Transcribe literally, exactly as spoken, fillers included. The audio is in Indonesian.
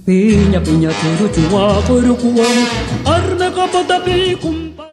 Pinya pinya turu cuma berkuang arme kapota pikum